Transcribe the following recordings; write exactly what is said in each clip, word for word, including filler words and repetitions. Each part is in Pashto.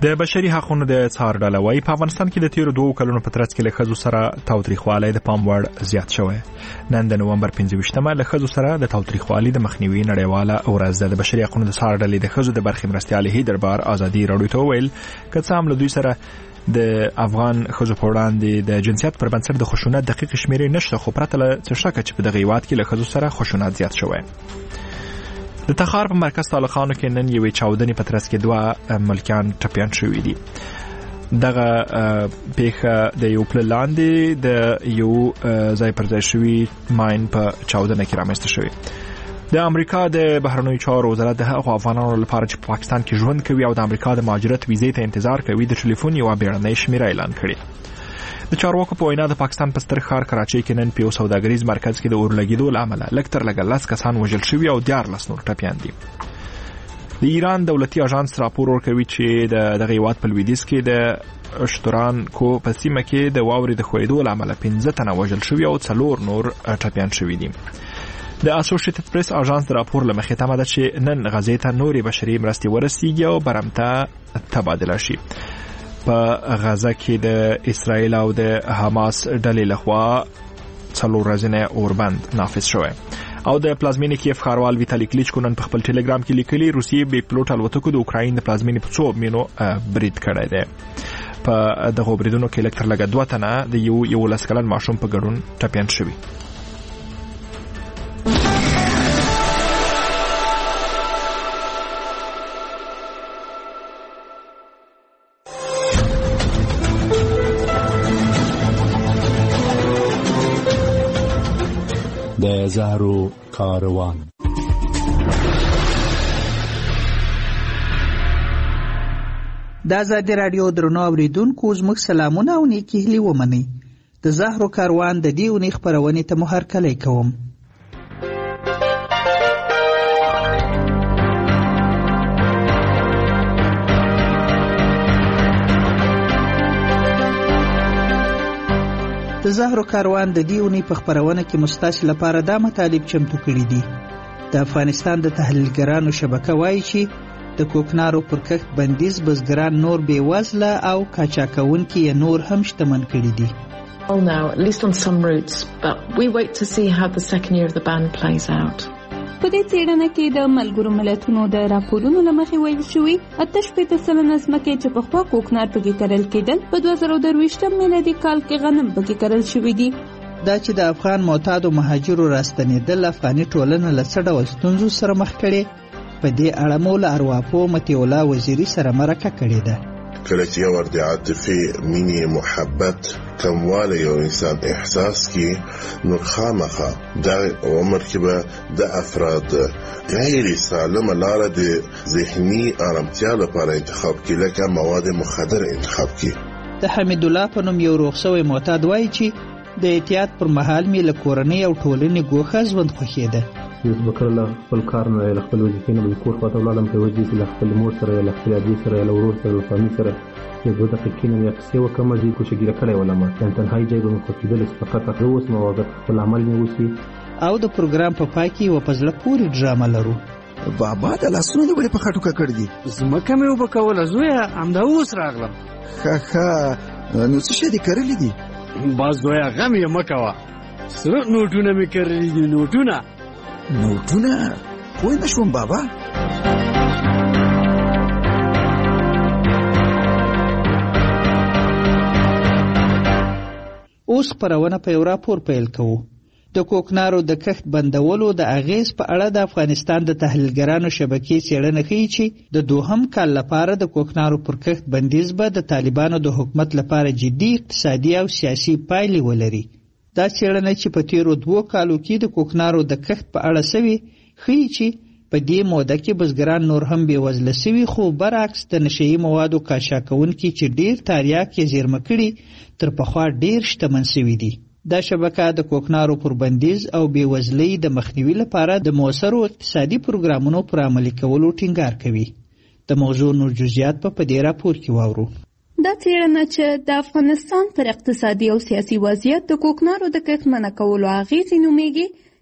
د بشري حقوقو د څار ډله وايي په افغانستان کې د تیرو دوه کلونو په ترڅ کې له ښځو سره تاوتریخوالی د پام وړ زیات شوی. نن د نومبر پنځه ویشتمه له ښځو سره د تاوتریخوالي د مخنیوي نړیواله ورځ ده. د بشري حقوقو د څار ډلې د ښځو د برخې مرستیال هی دربار ازادي راډیو ته وویل که څه هم له دوی سره د افغان ښځو په وړاندې د جنسیت پر بنسټ د خشونت دقیق شمیرې نشته، خو پرته له څه شکه چې په دغه هیواد کې له ښځو سره خشونت زیات شوی. د تخار په مرکز طالقانو کې نن یوې چاودنې په ترڅ کې دوه ملکیان ټپیان شوي دي. دغه پیښه د یو پل لاندې د یو ځای پر ځای شوي ماین په چاودنه کې رامنځته شوی. د امریکا د بهرنیو چارو وزارت د هغو افغانانو لپاره چې په پاکستان کې ژوند کوي او د امریکا د مهاجرت ویزې ته انتظار کوي د ټلیفون یوه بیړنۍ شمیره اعلان کړې. د چارواکو په وینا د پاکستان په ستر ښار کراچۍ کې نن په یو سوداګریز مرکز کې د اور لګېدو له امله لږ تر لږه لس کسان وژل شوي او دیارلس نور ټپیان دي. د ایران دولتي اژانس راپور ورکوي چې د دغه هیواد په لویدیځ کې د اشترانکو په سیمه کې د واورې د ښویېدو له امله پنځه تنه وژل شوي او څلور نور ټپیان شوي دي. د اسوسییټډ پریس اژانس د راپور له مخې تمه ده چې نن غزې ته نورې بشري مرستې ورسیږي او برمته تبادله شي. په غزه کې د اسرائیل او د حماس ډلې لخوا څلور ورځې اوربند نافذ شوی او د پلازمینې کیف ښاروال ویتالی کلیچکو نن په خپل ټلګرام کې لیکلي روسیې بې پلوټ الوتکو د اوکراین د پلازمینې په څو مینو برید کړی دی. په دغه بریدونو کې لږ تر لږه دوه تنه د یو یولس کلن ماشوم په ګډون ټپیان شوي. د زهرو کاروان. د ازادي راډیو درنو اوریدونکو زموږ سلامونه او نیکی هیلې ومنئ. د زهرو کاروان د دې اونۍ خپرونې ته مو هرکلی کوم. د زهرو کاروان د دې اونۍ په خپرونه کې مستاسو لپاره دا مطالب چمتو کړي دي. د افغانستان د تحلیلګرانو شبکه وایي چې د کوکنارو پر کښت بندیز بزګران نور بېوزله او قاچاقونکي یې نور هم شتمن کړي دي. Well now, at least on some routes, but we wait to see how the second year of the ban plays out. په دې څېړنه کې د ملګرو ملتونو د راپورونو له مخې ویل شوي اته شپېته سلنه ځمکې چې پخوا کوکنار پکې کرل کېدل په دوه زره درویشتم میلادي کال کې غنم پکې کرل شوي دي. دا چې د افغان معتادو مهاجرو راستنېدل افغاني ټولنه له څه ډول ستونزو سره مخ کړي، په دې اړه مو له ارواپو مطیع الله وزیري سره مرکه کړې ده. کله چې یو ورته عاطفي مینې محبت کمواله یو انسان احساس کی نو خامخه دا عمر کې به د افراد غیر سالمه لاره د ذهني آرامتیا لپاره انتخاب کی لکه مواد مخدر انتخاب کی. د حمید الله په نوم یو روغسوی معتاد وایي چې د احتیاط پر مهال مې له کورنۍ او ټولنې ګوښه ژوند خوښېده. یوز بکرله خپل کار نه له خپل وظیفې نه بل کور خواته ولاړم په وجې له خپل مور سره له خپل ابي سره له ورور سره له فامیل سره یو دوه دقیقې نه یې څه وکم چې کوشګیره کړې ولما ان تنهایی ځای به مخ کېدل فقط اوس نو وخت خپل عمل نه وسی. او د پروګرام په پای کې و پزله پوری ډرامه لرو. بابا د لاسونو د بلې په خټو کا کړ دي زمکه مې وبکول زویا امدا اوس راغلم. خا خا نو څه شي دې کړلې دي؟ باز دویا غم یې مکوا سره نوټونه مې کړلې دي. نوټونه نوټونه خو نه شوم بابا. اوس خپرونه په یو راپور پیل کوو. د کوکنارو د کښت بندولو د اغیز په اړه د افغانستان د تحلیلګرانو شبکې څېړنه ښیي چې د دوهم کال لپاره د کوکنارو پر کښت بندیز به د طالبانو د حکومت لپاره جدي اقتصادي او سیاسي پایلې ولري. دا څېړنه چې په تیرو دوو کالو کې د کوکنارو د کښت په اړه سوي ښیي چې په دې موده کې بزګران نور هم بېوزله سوي، خو برعکس د نشهیي موادو قاچاقونکي چې ډېر تریاک یې زیرمه کړي تر پخوا ډېر شتمن سوي دي. دا شبکه د کوکنارو پر بندیز او بېوزلۍ د مخنیوي لپاره د مؤثرو اقتصادي پروګرامونو پر عملي کولو ټینګار کوي. د موضوع نور جزئیات په دې راپور کې واورو. دا څېړنه چې د افغانستان پر اقتصادي او سیاسي وضعیت د کوکنارو د کښت منع کولو اغېزې نومیږي،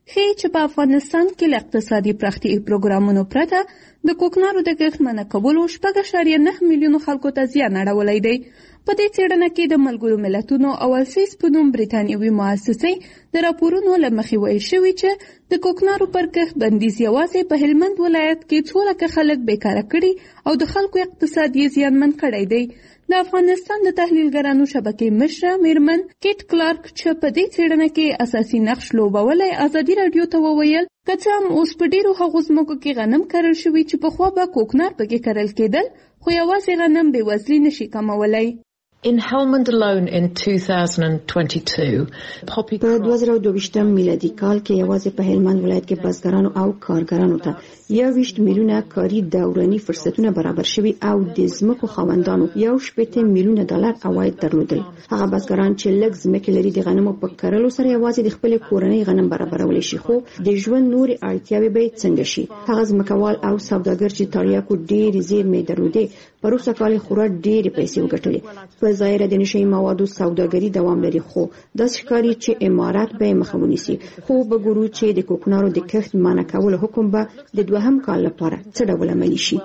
ښیي چې په افغانستان کې له اقتصادي پراختیايي پروګرامونو پرته د کوکنارو د کښت منع کولو شپږ اعشاریه نه میلیونو خلکو ته زیان اړولی دی. په دې څېړنه کې د ملګرو ملتونو او السیس په نوم بریتانیوي مؤسسې د راپورونو له مخې ویل شوي چې د کوکنارو پر کښت بندیز یوازې په هلمند ولایت کې څو لکه خلک بیکاره کړي او د خلکو اقتصاد یې زیانمن کړی دی. د افغانستان د تحلیلګرانو شبکې مشره میرمن کیټ کلارک چې په دې څېړنه کې اساسي نقش لوبولی ازادي راډیو ته وویل که څه هم اوس په ډېرو هغو ځمکو کې غنم کرل شوي چې پخوا به کوکنار پکې کرل کېدل، خو یوازې غنم بېوزلي نشي کمولی. In Helmand alone in two thousand twenty-two, poppy په دوه زره دوه ویشتم میلادي کال کې یوازې په هلمند ولایت کې بزګرانو او کارګرانو ته یو ویشت میلیونه کاري دوراني فرصتونه برابر شوي او د ځمکو خاوندانو یو شپېته میلیونه ډالر عواید درلودل. هغه بزګران چې لږ ځمکې لري د غنمو په کرلو سره یوازې د خپلې کورنۍ غنم برابرولی شي، خو د ژوند نورې اړتیاوې به څنګه شي؟ هغه ځمکوال او سوداګر چې تاریاکو ډېرې زیرمې درلودې په وروسته کال یې خورا ډېرې پیسې وګټلې. په ظاهره د نشهیي موادو سوداګري دوام لري، خو داسې ښکاري چې امارات به یې مخه ونیسي. خو به ګورو چې د کوکنارو د کښت منع کولو حکم به د دوهم کال لپاره څه ډول عملي شي.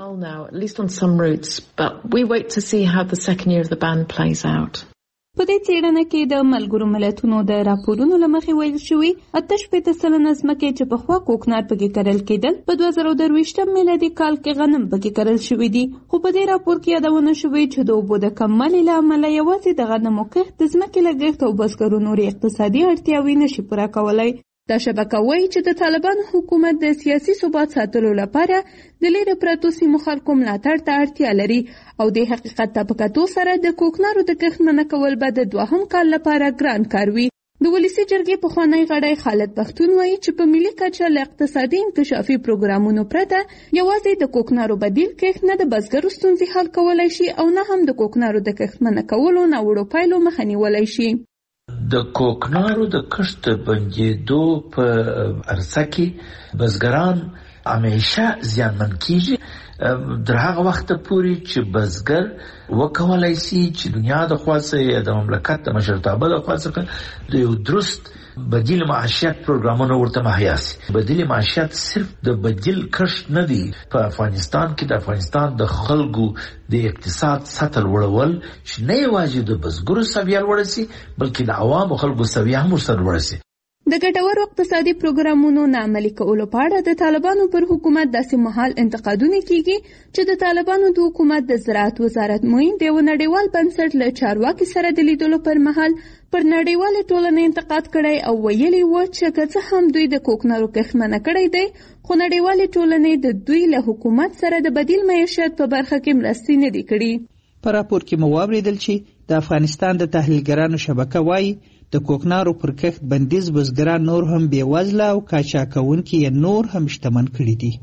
په دې څېړنه کې د ملګرو ملتونو د راپورونو له مخې ویل شوي اته شپېته سلنه ځمکې چې پخوا کوکنار پکې کرل کېدل په دوه زره درویشتم میلادي کال کې غنم پکې کرل شوي دي. خو په دې راپور کې یادونه شوې چې د اوبو د کموالي له امله یوازې د غنمو کښت د ځمکې لګښت او بزګرو نورې اقتصادي اړتیاوې نشي پوره کولی. دا شبکه وایي چې د طالبانو حکومت د سیاسي ثبات ساتلو لپاره د لیرې پرتو سیمو خلکو ملاتړ ته اړتیا لري او د حقیقت ته په کتو سره د کوکنارو د کښت منع کول به د دوهم کال لپاره ګران کار وي. د ولسي جرګې پخوانی غړی خالد پښتون وایي چې په ملي کچه له اقتصادي انکشافي پروګرامونو پرته یوازې د کوکنارو بدیل کښت نه د بزګرو ستونزې حل کولی شي او نه هم د کوکنارو د کښت منع کولو ناوړو پایلو مخه نیولی شي. د کوکنارو د کښت بندېدو په عرصه کې بزګران همیشه زیانمن کیږي در هغه وخت پورې چې بزګر وکولای شي چې دنیا د خوا څخه یا د مملکت د مشرتابه د خوا څخه د یو درست بدیل معیشت پروګرامونه ورته مهیا شي. بدیل معیشت صرف د بدیل کښت نه دی. په افغانستان کې د افغانستان د خلکو د اقتصاد سطح لوړول چې نه یوازې د بزګرو سویه لوړه شي بلکې د عوامو خلکو سویه هم ورسره لوړه شي. د ګټورو اقتصادي پروګرامونو نه عملي کولو په اړه د طالبانو پر حکومت داسې مهال انتقادونه کیږي چې د طالبانو د حکومت د زراعت وزارت معین د یو نړیوال بنسټ له چارواکي سره د لیدلو پر مهال پر نړیواله ټولنه انتقاد کړی او ویلي و چې که څه هم دوی د کوکنارو کښت منع کړی دی خو نړیوالې ټولنې د دوی له حکومت سره د بدیل معیشت په برخه کې مرستې نه دي کړي. په راپور کې مو واوریدل چې د افغانستان د تحلیلګرانو شبکه وایي د کوکنارو پر کښت بندیز بزګران نور هم بېوزله او قاچاقونکي یې نور هم شتمن کړي دي.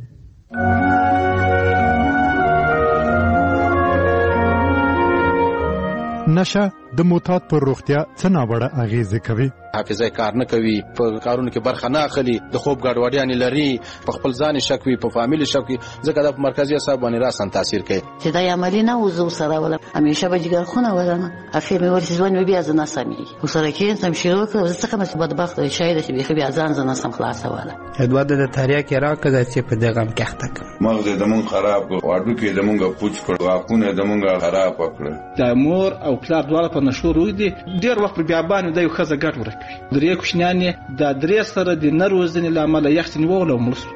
نشه د معتاد پر روغتیا څه ناوړه اغیزه کوي؟ حافظه کار نه کوي، په کارونو کې برخه نه اخلي، د خوب ګډوډیان لري، په خپل ځان شک وي، په فامیل شک وي، ځکه د مرکزي اعصاب باندې راسن تاثیر کوي. چې دا عملی نه وزو سره ولا همیشه به جګر خونه ولنه افیر مې ورته ځوان بیا ځنه سمي وسره کې تم شروع کړ ځکه مې بدبخت شاید چې به بیا ځان ځنه سم خلاصه ولا ادوار د تاریخ کې راکړه چې په دغه کې تک مغز د مون خراب واړو کې د مونږه پوچ کړ واکونه د مونږه خراب کړ. د مور او پلار دواړه په نشو روي دي ډیر وخت بیا باندې د یو خزه ګټ ورکوي. درې کوښنیانې د درې سره د نروزنې لامل یختنی وول او مرسو.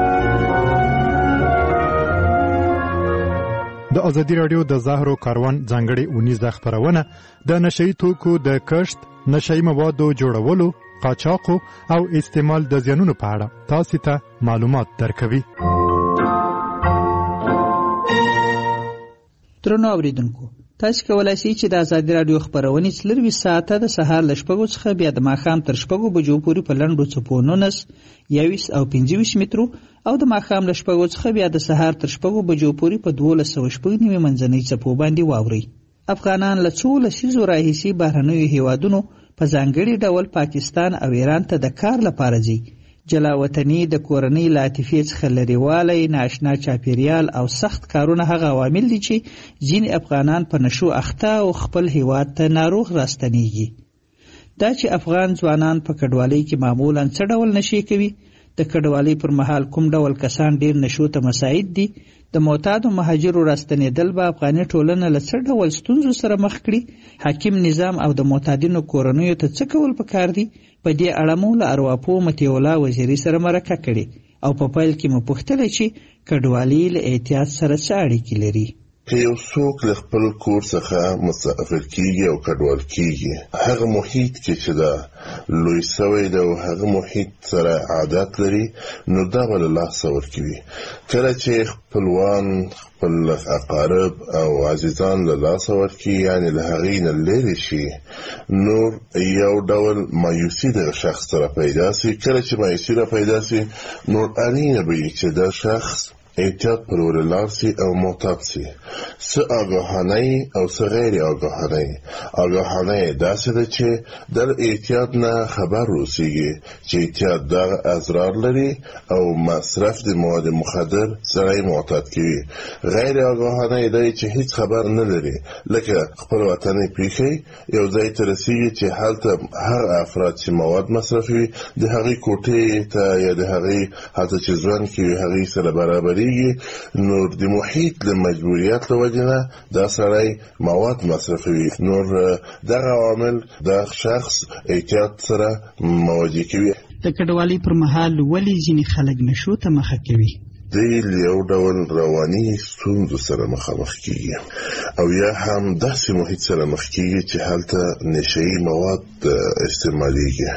د ازادي رادیو د زهرو کاروان ځانګړي اونیزه خبرونه د نشئی توکو د کښت، نشئی موادو جوړولو، قاچاقو او استعمال د زیانونو په اړه تاسو ته معلومات درکوي. درنو اوریدونکو، تاسو کولای شئ چې د ازادي رادیو خبرونه څلروي ساعته د سهار ل شپږو څخه بیا د ماښام تر شپږو بجو پورې په لنډو څپو نولس، یویس او پنځه ویشت مترو او د ماښام له شپږو څخه بیا د سهار تر شپږو بجو پورې په دولس سوه شپږ نوي منځنۍ څپو باندې واورئ. افغانان له څو لسیزو راهیسې بهرنیو هیوادونو په ځانګړي ډول پاکستان او ایران ته د کار لپاره ځي. جلا وطني د کورنۍ له عاطفې څخه لرېوالی، نااشنا چاپیریال او سخت کارونه هغه عوامل دي چې ځینې افغانان په نشو اخته او خپل هیواد ته ناروغ راستنیږي. دا چې افغان ځوانان په کډوالۍ کې معمولا څه ډول نشي کوي، د کډوالۍ پر مهال کوم ډول کسان ډیر نشو ته مساعد دي، د معتادو مهاجرو راستنېدل به افغاني ټولنه له څه ډول ستونزو سره مخ کړي، حاکم نظام او د معتادینو کورنیو ته څه کول پکار دي. په دې اړه مو له ارواپو متي الله وزیري سره مرکه کړې او په پیل کې مو پوښتنه چې کډوالۍ له احتیاط سره څه اړیکې لري. که یو څوک له خپل کور څخه مسافر کیږي او کډوال کیږي، هغه محیط کې چې دا لوی سوی ده او هغه محیط سره عادت لري، نو دا به له لاسه ورکوي. کله چې خپلوان خپل اقارب او عزیزان له لاسه ورکي، یعنی له هغې نه لرې شي، نور یو ډول مایوسي دغه شخص سره پیدا سي. کله چې مایوسي را پیدا سي، نور اړینه به وي چې دا شخص احتیاط پر ورلار سي او معتاد سي. څه آګاهانه او څه غیر آګاهانه. آګاهانه داسې ده چې در احتیاط نه خبر اوسېږي چې احتیاط دغه اضرار لري او مصرف د مواد مخدر سره معتاد کوي. غیر آګاهانه دی چې هیڅ خبر نه لري، لکه خپل وطن پریښی یو ځای ته رسېږي چې هلته هر افراد چې مواد مصرفوي د هغې کوټې ته یا د هغې هلته چې ژوند کوي هغې سره برابر، نور د محیط له مجبوریت له وجې نه دا سړی مواد مصرفوي. نور دغه عامل د شخص احتیاط سره مواجه کوي. د کډوالۍ پر مهال ولې ځینې خلک نشو ته مخه کوي؟ دوی له یو ډول رواني ستونزو سره مخامخ کیږي او یا هم داسې محیط سره مخ کیږي چې هلته نشهیي مواد استعمالیږي.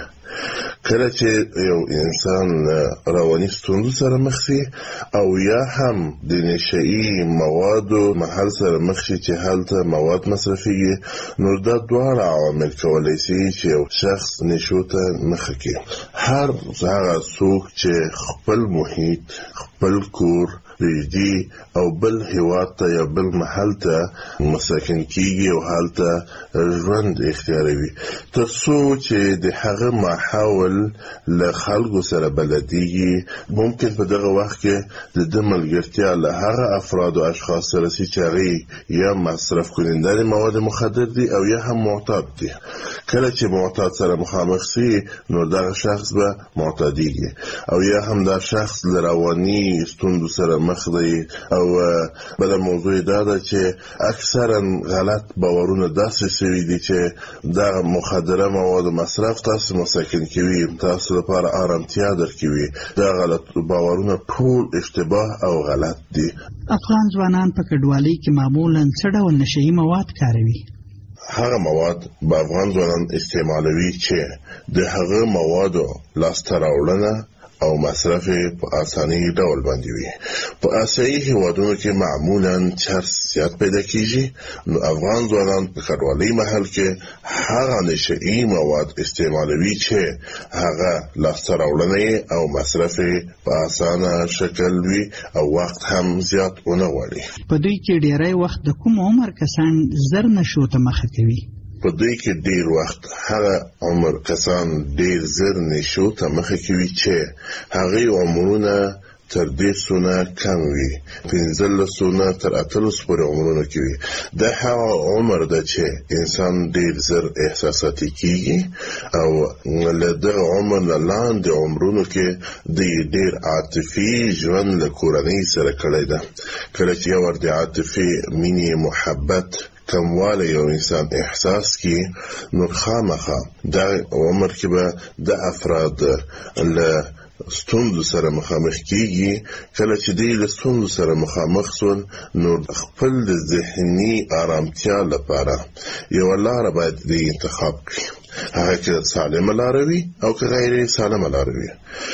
کله چې یو انسان رواني ستونزو سره مخ شي او یا هم د نشهیي موادو محل سره مخ شي چې هلته مواد مصرفیږي، نو دا دواړه عوامل کولی شي چې یو شخص نشو ته مخه کړي. هر هغه څوک چې خپل محیط، خپل کور پریږدي او بل هیواد ته یا بل محل ته مساکن کیږي او هلته ژوند اختیاروي، تر څو چې د هغه ماحول له خلکو سره بلدیږي، ممکن په دغه وخت کې د ده ملګرتیا له هغه افراد او اشخاص سره سي چې هغې یا مصرف کننده د مواد مخدر دي او یا هم معتاد دي. کله چې معتاد سره مخامخ سي، نو دغه شخص به معتادیږي او یا هم دا شخص له رواني ستونزو سره مخ دی. او بله موضوع دا ده چې اکثرا غلط باورونه داسې سوي دي چې دغه مخدره مواد مصرف تاسو مساکن کوي، تاسو لپاره آرامتیا درکوي. دا غلط باورونه ټول اشتباه او غلط دي. افغان ځوانان په کډوالۍ کې معمولا څه ډول نشهیي مواد کاروي؟ هغه مواد به افغان ځوانان استعمالوي چې د هغه موادو لاسته راوړنه او مصرف په اساني ډول باندې وي. په آسیایي هیوادونو کې معمولا چرس زیات پیدا کیږي، نو افغان ځوانان په کډوالۍ محل کې هغه نشهیي مواد استعمالوي چې هغه لاسته راوړنه او مصرف په اسانه شکل وي او وخت هم زیات ونه غواړي. په دوی کې ډیری وخت د کوم عمر کسان زر نشو ته مخه کوي؟ په دوی کې ډیر وخت هغه عمر کسان ډیر زر نشو ته مخه کوي چې هغه عمرونه تر دیرسونه کم وي، پنځلسونه تر اتلس پورې عمرونه کې وي. دا هغه عمر ده چې انسان ډیر زر احساساتي کیږي او له دغه عمر نه لاندې عمرونو کې د ډیر عاطفي ژوند له کورنۍ سره کړی ده. کله چې یو ور د عاطفي مینې محبت کمواله یو انسان احساس کی، نو خامخا دا عمر کې به د افراد له ستونزو سره مخامخ کیږي. کله چې دوی له ستونزو سره مخامخ شول، نو خپل د ذهني آرامتیا لپاره یو لاره باید دوی انتخاب کړي، هغه که سالمه لاره وي او که غیر سالمه لاره وي.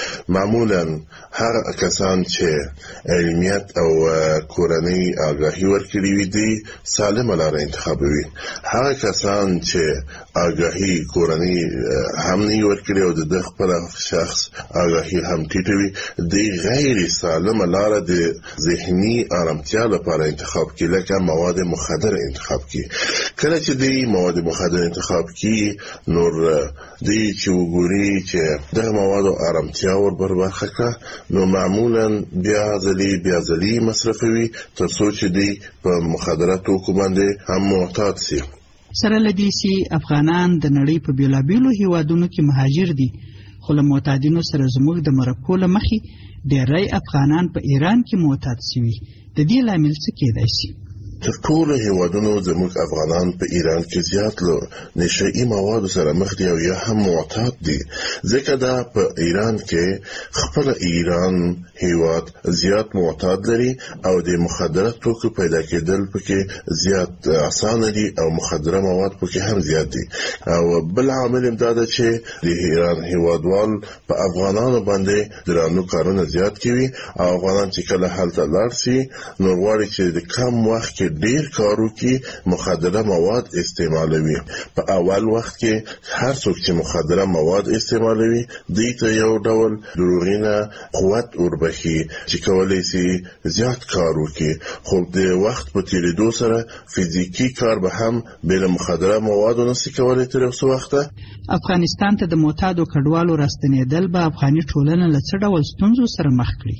معمولا هغه کسان چې علمیت او کورنۍ آگاهی ورکړي وي دي سالمه لاره انتخابوي. هغه کسان چې آگاهی کورنۍ هم نه ورکړي او د خپل شخص آگاهی هم ټیټه وي، دی غیر سالمه لاره د ذهني آرامتیا لپاره انتخاب کړي، لکه مواد مخدر انتخاب کړي. کله چې دی مواد مخدر انتخاب کړي، نور دی چې وګوري چې دغه موادو آرامتیا ور برخه کړه، نو معمولا بیا ځلې بیا ځلې مصرفوي تر څو چې دی په مخدراتو توکو باندې هم معتاد سي. سره لدی سي افغانان د نړۍ په بیلابیلو هیوادونو کې مهاجر دي، خو له معتادینو سره زموږ د مرکو له مخې ډېری افغانان په ایران کې معتاد شوي. د دې لامل څه کېدای شي؟ تر ټولو هیوادونو زموږ افغانان په ایران کې زیات له نشهیي موادو سره مخ دي او یا هم معتاد دي، ځکه دا په ایران کې خپل ایران هیواد زیات معتاد لري او د مخدره توکو پیدا کېدل پکې زیات اسانه دي او مخدره مواد پکې هم زیات دي. او بل عامل هم دا ده چې د ایران هیوادوال په افغانانو باندې درانه کارونه زیات کوي او افغانان چې کله هلته لاړ شي نو غواړي چې د کم وخت کې ډیر کارو کې مخدره مواد استعمالوي. په اول وخت کې هر څوک چې مخدره مواد استعمالوي دوی ته یو ډول دروغینه قوت وربخي چې کولای شي زیات کار وکړي، خو د وخت په تیریدو سره فزیکی کار به هم بل مخدره موادو نشي کولای تر اوسه وخته. افغانستان ته د معتادو کډوالو راستنېدل به افغاني ټولنه له څه ډول ستونزو سره مخ کړي؟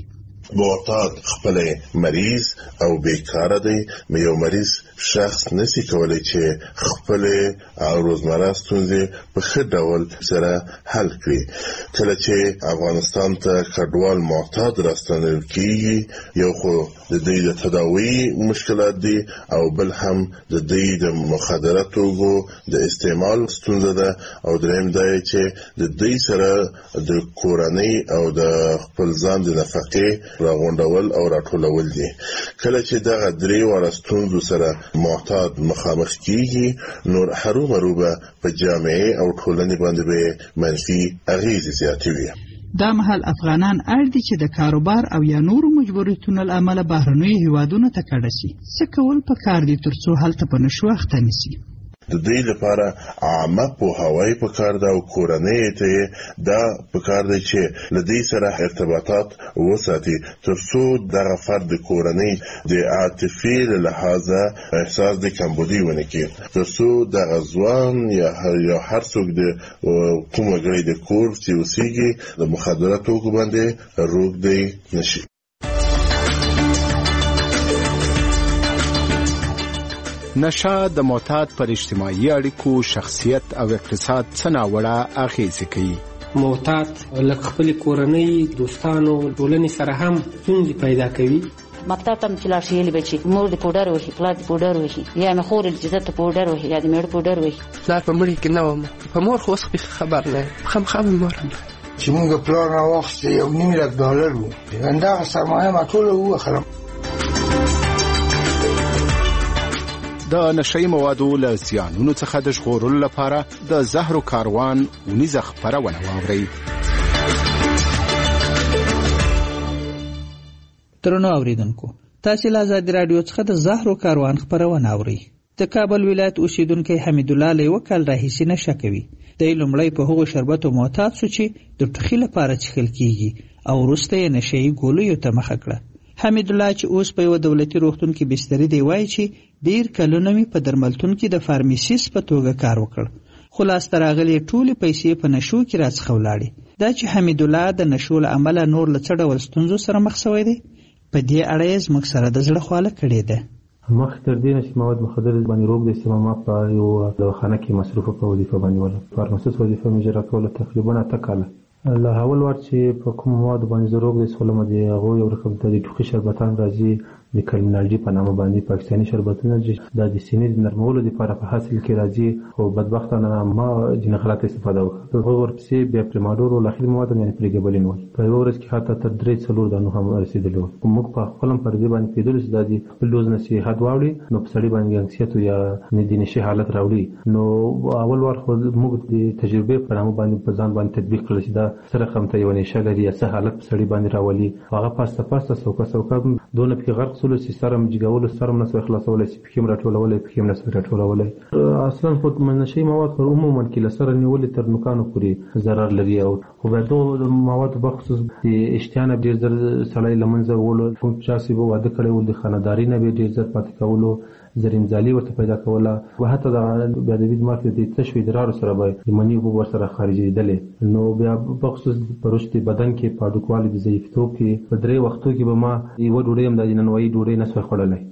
معتاد خپل مریض او بیکاره دی، یو مریض شخص نسی کولای چې خپل او روزمره ستونزې په ښه ډول سره حل کړي. کله چې افغانستان ته کډوال معتاد راستنیدل کیږي، یو خو د دوی د تداوی مشکلات دي او بل هم د دوی د مخدره توکو د استعمال ستونزه ده او دریم دا چې د دوی سره د کورنۍ او د خپل ځان د نفقې راغونډول او راټولول دي. کله چې دغه درې واړه ستونزو سره معتاد مخامخ کیږي نو هرومرو به په جامعه او ټولنې باندې به منفي اغیزې زیاتوي. دا مهال افغانان اړ دي چې د کاروبار او یا نورو مجبوریتونو له امله بهرنیو هیوادونو ته کډه شي. څه کول پکار دي ترڅو هلته په نشو اخته نشي؟ د دوی لپاره عامه پوهاوی پکار ده او کورنۍ ته دا پکار ده چې له دوی سره ارتباطات وساتي ترڅو دغه فرد د کورنۍ د عاطفي له لحاظه احساس د کمبودي ونه کړي، ترڅو دغه ځوان یا هر څوک د کوم غړي د کور چې اوسېږي د مخدره توکو باندې روږدی نشي. نشه د معتاد پر اجتماعي اړیکو، شخصیت او اقتصاد څه ناوړه اغیزې کوي. معتاد لکه خپل کورنۍ، دوستانو، ټولنې سره هم ستونزې پیدا کوي. مکتب ته چې لاړ شي یې به چې مور د پوډر وهي، پلار د پوډر وهي، یا مې خور د جزت پوډر وهي، یا د میړه پوډر وهي. پلار په مړي کې نه وم، په مور خو اوس خبر نه خامخا مې مور چې موږ پلار راوخت یو نیم لک ډالر وو، همدغه سرمایه ما ټوله ووخرم. د نشهیي موادو له زیانونو څخه د ژغورلو لپاره د زهرو کاروان ونیزه خپرونه واورئ. درنو اوریدونکو، تاسو له آزادي رادیو څخه د زهرو کاروان خپرونه اورئ. د کابل ولایت اوسیدونکو حمید الله له وکړ راهیسي نشه کوي. د لومړی په هغو شربتو معتاد شو چې د ټوخي لپاره څښل کیږي او وروسته یې نشهیي ګولیو ته مخه کړه. حمید الله چې اوس په یو دولتي روغتون کې بستر دی وایي چې ډیر کلونه می په درملتون کې د فارمیسیست په توګه کار وکړ، خلاص تر راغلي ټولې پیسې په نشو کې راڅخه ولاړې. دا چې حمید الله د نشو له امله نور له څه ډول ستونزو سره مخ شوی دی، په دې اړه یې زموږ سره د زړه خواله کړې ده. مخ تر دې نه چې مواد مخدر باندې روغ د استعمال په یو دواخانه کې مصروفه په وظیفه باندې ولا فارماسیست وظیفه مې اجرا کوله تقریبا اته کاله. له اول ور چې په کوم مواد باندې روغ د سولم دی هغه یو رقم د ټوخي شربتان راځي د کلمنالجی په نامه باندې پاکستاني شربتونه چې د سینې د نرمولو لپاره په حاصل کې راځي، خو بدبختانه ما جن غلط استفاده وکړه. په هغه ورپسې بیا پریماډور او لاخلي مواد یعنی پریګبلین وای په یو ورځ کې حتی تر درې څلور دانو هم رسیدلو. موږ په خپل پر دې باندې پیدل چې د دې خپل دوز نصيحت واوري نو په سړي باندې انکسیت یا ندینشي حالت راوړي. نو اول ور خو موږ د تجربه په نامه باندې په ځان باندې تطبیق کړل چې دا سره قمته یو نشه لري یا څه حالت په سړي باندې راولي. هغه پاسته پاسته سوکا سوکا دونه په غرق سولو چې سرم جګول سرم نسو خلاصول چې پکې راټولول پکې نسو راټولول. اصلا خو منشي مواد پر عموما کې لسره نیول تر نوکانو پوري ضرر لري او خو به دوه مواد بخصوص د اشتیانه ډیر زر سړی لمنځه ولو کوم چاسي به واده کړي ول د خانداري نه به ډیر زر پاتې کولو زرینځالي ورته پیدا کوله او حتی د بیادبی مارکیټ د تشوي درارو سره به منی وب ور سره خارجي دله. نو بیا بخصوص پرشتي بدن کې پاډوکوالي د ضعیفتوب کې په درې وختو کې به ما یو ډوډۍ هم د ننوي ډوډۍ نه سره خړلې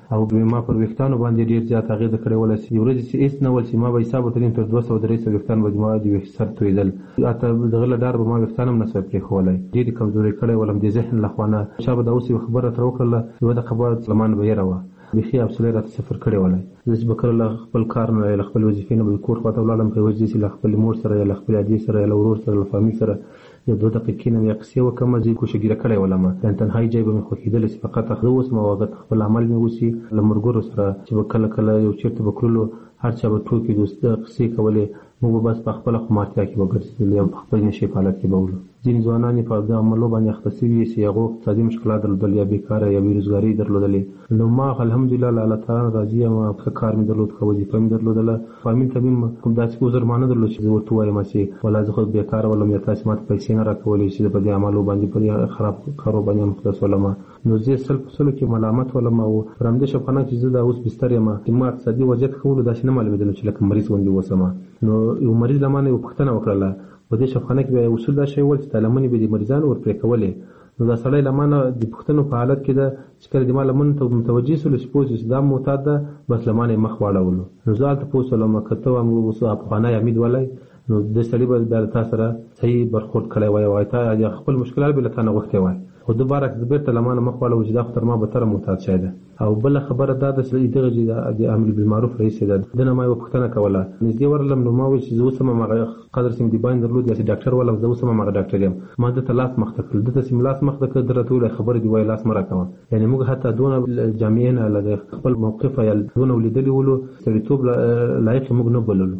او ما پر وختانو باندې ډیر زیات هغه د کړې ولسی یو ورځ چې هیڅ نه ول چې ما به حساب وتلین تر دوه سوه درې سوه وختان به ما د سر تویدل اته دغه لدار به ما وختانم نه سوي پرې خولای ډیر کمزوري کړې ولم د ذهن لخوانه شابه د اوسې خبره تر وکړه یو د خبره سلمان به یې راوه بخي ابسولې راته سفر کړی ولای زه چې بکر له خپل کار نه له خپل وظیفې نه به کور خواته ولاړم په وجه چې له خپل مور سره له خپل عادي سره له ورور سره له فامیل سره یو دوه دقیقې نه یې قصې وکم چې کوشګیره کړی ولم ان تنهایی ځای به مې خوښیدل چې فقط خو اوس ما وخت خپل عمل مې وسی له مرګورو سره چې کله کله یو چیرته بکرلو هر چا به ټوکی دوست قصې کولې موږ بس په خپل خمارتیا کې وګرځېدل یو خپل نشي حالت کې بولو ځین ځوانان په دغه عملو باندې اخته شوي چې هغه اقتصادي مشکلات درلودل یا بیکاره یا بیروزګاري درلودلې نو ما الحمدلله الله تعالی راضي یم په کار مې درلود خو وظیفه مې درلودله فامیل ته مې کوم داسې ګزارمانه درلود چې ورته وایم چې ولا زه خو بیکاره ولم یا تاسو ماته پیسې نه راکولې چې په دې عملو باندې په خراب کارو باندې مختص ولم نو زه سل په سلو کې ملامت ولم او پرمده شپانه چې زه دا اوس بستر یم چې ما اقتصادي وضعیت خو داسې نه معلومېدل چې لکه مریض ونډي وسمه نو یو مریض لمانه یو پښتنه وکړله په دې شفخانه کې به اصول دا شی ول چې لمنې به د مریضانو ور پرې کولې نو دا سړی لمانه د پښتنو په حالت کې ده چې کله د ما لمن ته متوجه سول چې پوه چې دا معتاد ده بس لمانه مخ واړولو نو زه هلته پوه سولم که ته هم اوس افغانۍ امید ولای نو د سړي به د تا سره صحیح برخورد کړی وای وای تا خپل مشکلات به له تا نه غوښتی وای خو دوباره که بیرته لمانه مخ واړو چې دا خو تر ما بهتره معتاد شی ده او بله خبره دا ده چې دغه چې د امر بالمعروف رئیس ده دنه ما یو پوښتنه کوله نږدې ورغلم نو ما وویل چې زه اوس هم هماغه قدر چې مې د باندې درلود یا چې ډاکټر ولم زه اوس هم هماغه ډاکټر یم ما ده ته لاس مخته کړل ده ته چې مې لاس مخته کړ ده راته وویل خبرې دې وایي لاس مه راکوه یعنې موږ حتی دونه جامعې نه له خپل موقفه یا دونه ولیدلي ولو سړیتوب لایق موږ نه بللو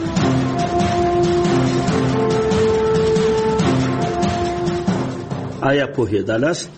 آیا پوهېدلاست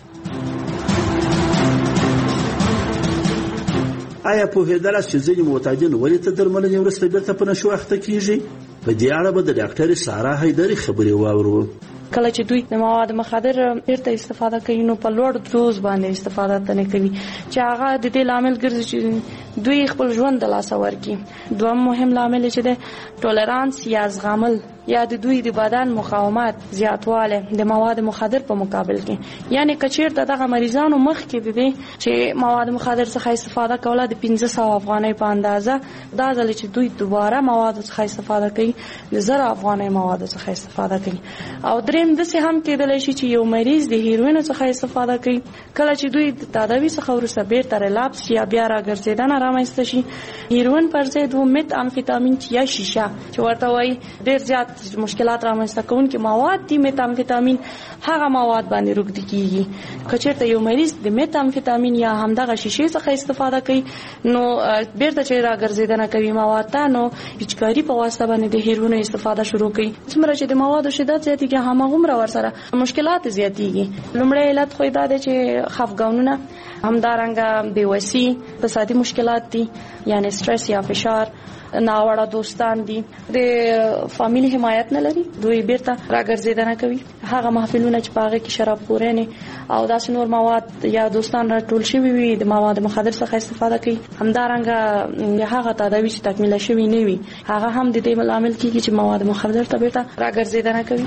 آیا پوهېدلاست چې ځینې معتادین ولې تر درملنې وروسته بېرته په نشو اخته کیږي په دې اړه به د ډاکټرې سارا حیدري خبرې واورو کله چې دوی د مواد مخدر بیرته استفاده کوي نو په لوړ دوز باندې استفاده نه کوي چې هغه د دې لامل ګرځي چې دوی خپل ژوند د لاسه ورکړي دویم مهم لامل چې د ټولرانس یا زغمل یا د دوی د بدن مقاومت زیاتواله د مواد مخدر په مقابل کې یعنی کچیر دغه مریضانو مخ کې دي چې مواد مخدر څخه استفاده کوله د پنځه سوه افغانۍ په اندازه دا ځل چې دوی دوباره مواد څخه استفاده کوي د زر افغانۍ مواد څخه استفاده کوي او دریم د څه هم کېدلی شي چې یو مریض د هیروین څخه استفاده کوي کله چې دوی د تداوی څخه وروسته بیرته ریلاپس یا بیا راګرځېدنه رامنځته شي هیروین پر ضد و مت امفیتامین یا شیشه چې ورته وایي ډېر زیات مشکلات رامنځته کوونکي مواد دي مت امفیتامین هغه مواد باندې روږدي کیږي که چېرته یو مریض د مت امفیتامین یا همدغه شیشې څخه استفاده کوي نو بیرته چې راګرځېدنه کوي مواد ته نو هیچکاري په واسطه باندې د هیروین استفاده شروع کوي څومره چې د موادو شدت زیاتېږي هماغومره ورسره مشکلات زیاتېږي لومړی علت خو دا دی چې خفګانونه همدارنګه بېوسي اقتصادي مشکلات دي یعنی سټرس یا فشار ناوړه دوستان دي د فامیلی حمایت نه لري دوی بیرته راګرځېدنه کوي هغه محفلونه چې په هغه کې شراب خورنې او داسې نور مواد یا دوستان راټول شوي وي د مواد مخدر څخه استفاده کوي همدارنګه هغه تداوی چې تکمیله شوي نه وي هغه هم د دې لامل کېږي چې مواد مخدر ته بیرته راګرځېدنه کوي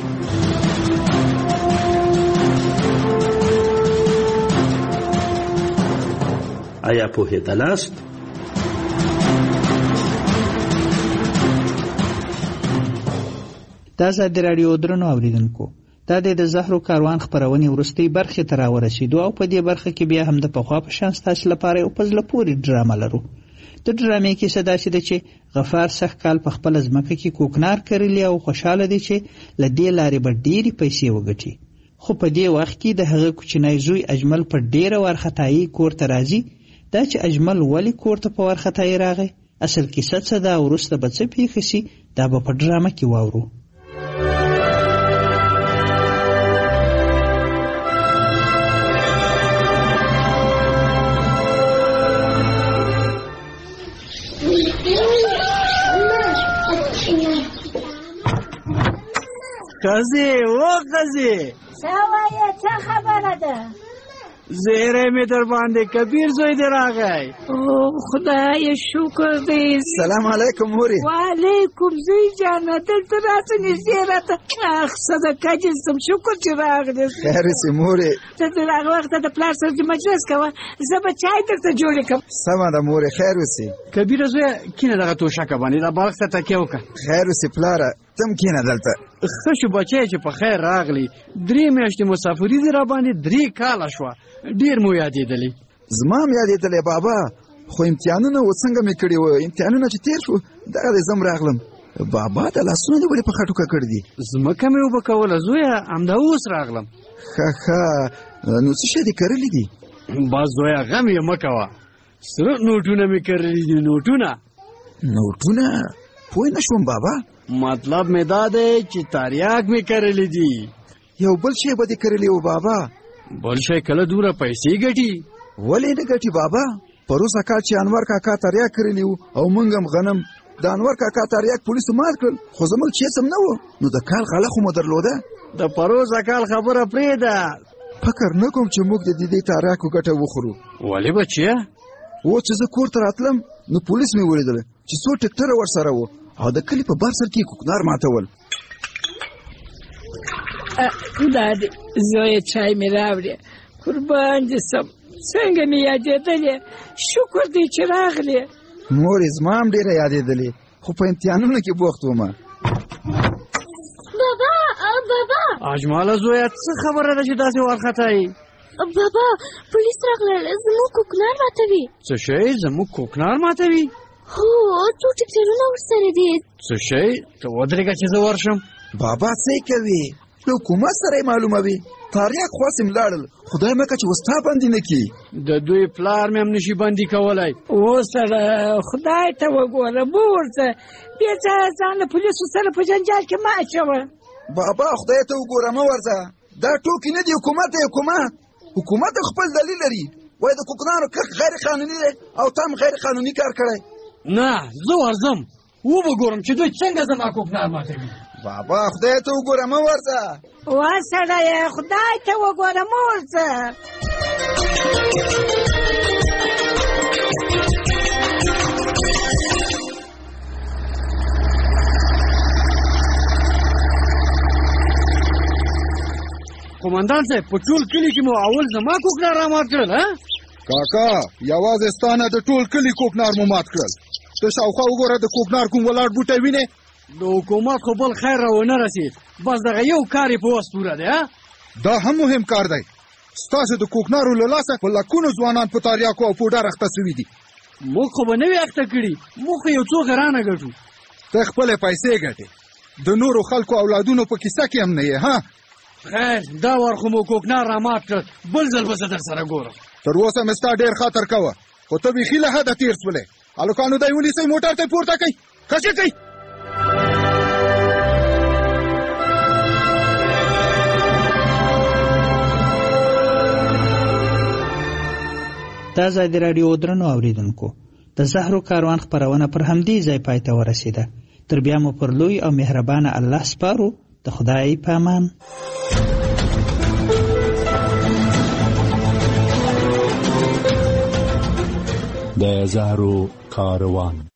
آیا پوهېدلاست دا ازادي راډیو درنو اوریدونکو دا د زهرو کاروان خبرونه ورستي برخه تر ورسېدو او په دې برخه کې بیا هم د پخوا په شان تاسو لپاره یو پزله پوری ډرامه لرو د ډرامې کې صدا شي چې غفار سخت کال په خپل ځمکه کې کوکنار کړلی او خوشاله دي چې لدې لارې به ډېری پیسې وګټي خو په دې وخت کې د هغه کوچنی زوی اجمل په ډېره ورختایي کور ته راځي دا چې اجمل ولی کور ته په ورختایي راغی اصل کیسه څه ده ورسته به څه پیښ شي دا به په ډرامه کې واورو قضی و قضی سوایه چه خبره ده زیره مې در باندې کبیر زوی دی راغی. او خدای شکر دی. سلام علیکم مورې. وعلیکم زوی جانه دلته راځه نږدې راته. اخ صدقه دې سم شکر چې راغلې. خیر سې مورې. ته د هغه وخته د پلار سره د مجلس کوه زه به چای درته جوړې کړم. سمه ده مورې خیر اوسې. کبیره زویه کینه دغه توشکه باندې دا بالښت ته تکیه وکړه. خیر اوسې پلاره تم کینه دلته. ښه شو بچی چې په خیر راغلی. درې میاشتې مسافري دې راباندې درې کاله شوه. ډېر مو یادېدلې. زما هم یادېدلې بابا خو امتحانونه و څنګه مې کړي وو. امتحانونه چې تېر شو دغه دې زم راغلم. بابا د لاسونه دې ولې په خټوکه کړي دي؟ ځمکه مې اوبه کوله زویه همدا اوس راغلم. ښه ښه نو څه شی دې کرلي دي؟ بس زویه غم یې مه کوه. سره نوټونه مې کرلي دي. نوټونه نوټونه پوه نه شوم بابا. مطلب مې دا دی چې تریاک مې کرلي دي. یو بل شی به دې کرلي وو بابا؟ بل شی کله دوره پیسې ګټي. ولې نه ګټي بابا؟ پروسه کال چې انور کاکا تریاک کړلی وو او موږ هم غنم د انور کاکا تریاک پولیسو مات کړل خو زموږ چې سم نه وو نو د کال غله خو مو درلوده. د پروسه کال خبره پرېږده. فکر نه کوم چې موږ د دې تریاکو ګټه وخورو. ولې بچیه؟ و چې زه کور ته راتلم نو پولیس مې ولیدل چې څو ټکټره ورسره وو او د کلي په بر سر کې کوکنار ماتول. دا دې زویه چای مې راوړې. قربان دې سم. څنګه مې یادېدلې. شکر دی چې راغلې. مورې زما هم ډېره یادېدلې خو په امتحانونو کې بوخت وم. بابا بابا اجماله زویه څه خبره ده چې داسې وارخطایي؟ بابا پولیس راغلل زموږ کوکنار ماتوي. څه شی زموږ کوکنار ماتوي؟ هو څو ټکټرونه ورسره دي. څه شی؟ ته ودرېږه چې زه ورشم. بابا څه کوي؟ له حکومت سره یې معلوموي. تریاک خواست یې ملاړل خدای مه که چې وستا بندي نه کړي. د دوی پلار مې هم نشي بندي کولی. وسره خدای ته وګوره مه ورځه. بې ځایه ځان له پولیسو سره په جنجال کې مه اچوه. بابا خدای ته وګوره مه ورځه. دا ټوکې نه دي. حکومت دی حکومت. حکومت خپل دلیل لري. وایي د کوکنارو کښت غیر قانوني دی او تا هم غیر قانوني کار کړی. نه زه ورځم وبه ګورم چې دوی څنګه زما کوکنار ماتوي. بابا خدای ته وګوره مه ورځه. وا سړیه خدای ته وګوره مه ورځه. قومندان صاحب په ټول کلي کې مو اول زما کوکنار را مات کړل. کاکا یوازې ستانه د ټول کلي کوکنار مو مات کړل. ته شاوخوا وګوره د کوکنار کوم ولاړ بوټی وینې. د حکومت خو بل خیر را ونه رسید. بس دغه یو کار یې په وس پوره دی. دا هم مهم کار دی. ستاسو د کوکنارو له لاسه په لکونو ځوانان په تریاکو او پوډر اخته سوي دي. موږ خو به نه وي اخته کړي. موږ خو یو څو غرانه ګټو. ته خپلې پیسې ګټې. د نورو خلکو اولادونو په کیسه کې هم نه یې. ها خیر دا وار خو مو کوکنار را مات کړ. بل ځل به زه در سره ګورم. تر اوسه مې ستا ډېر خاطر کوه خو ته بیخي له حده تېر سولې. هلکانو دی ونیسئ موټر ته یې پورته کوئ. کشې کوئ. دا ځای د راډیو درنو اوریدونکو د زهرو کاروان خپرونه پر همدې ځای پای ته ورسېده. تر بیا مو پر لوی او مهربانه الله سپارو. د خدای په امان. د زهرو کاروان.